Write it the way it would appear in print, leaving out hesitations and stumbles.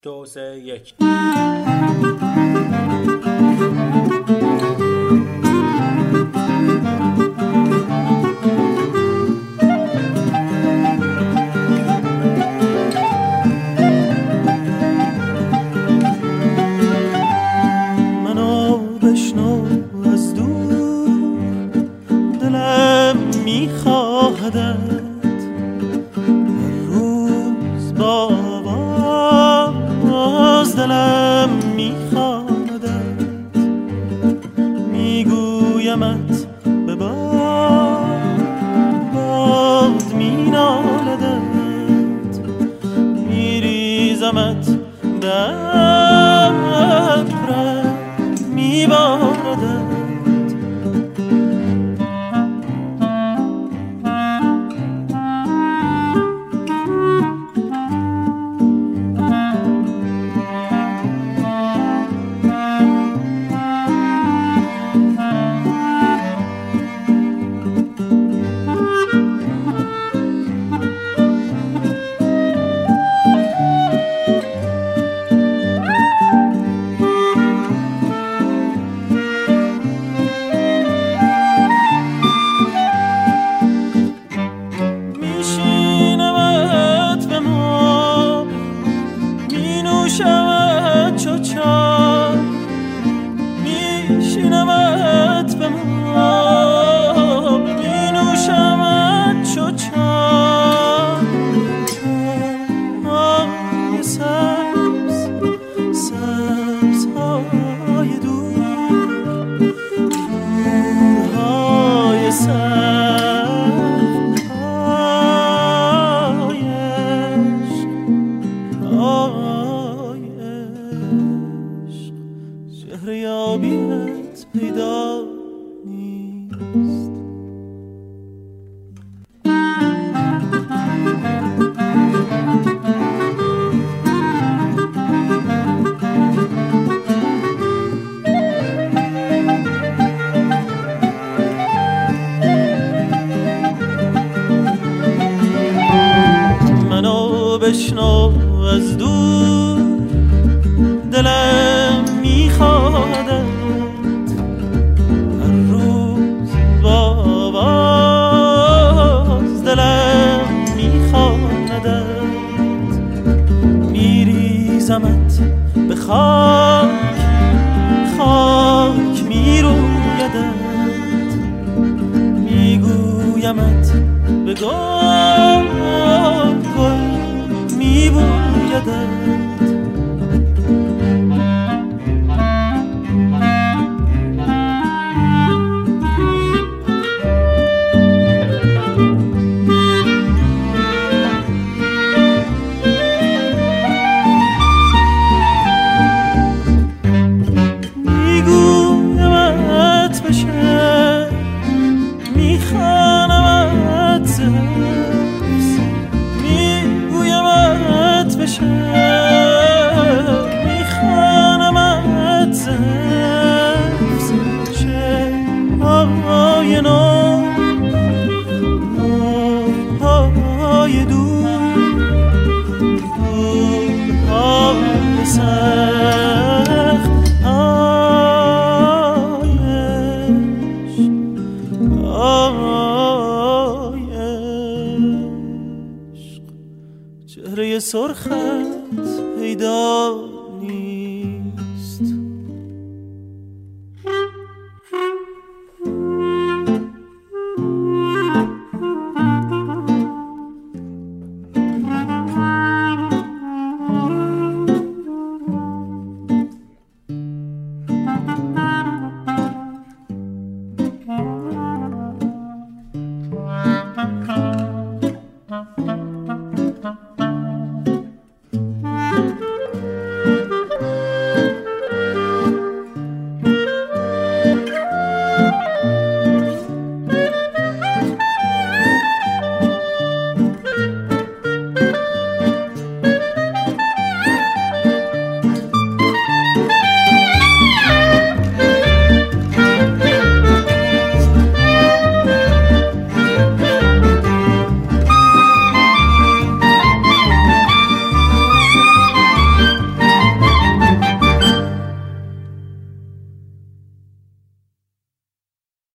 2 3 1. منو بشنو از دور، دلم میخواهدت هر روز با آواز، دلم میخواهدت میگویمت به باد مینالدت، میریزمت به ابرم میباردت. میشینمت به ما، مینوشمت چو چای، های سبز سبزهای دور، های سبز های عشق، چهره یابیت پیدا نیست. منو بشنو از دور، دلم میخواهدت هر روز با آواز، دلم میخواهدت میریزمت به خاک، خاک میرویدت، میگویمت به گل، گل میبویدت. میگویمت بشه، میخوانمت زفز، میگویمت بشه، میخوانمت زفز، شب‌های نو، موهای دور، روزهای سخت، چهره سرخت پیدا نیست.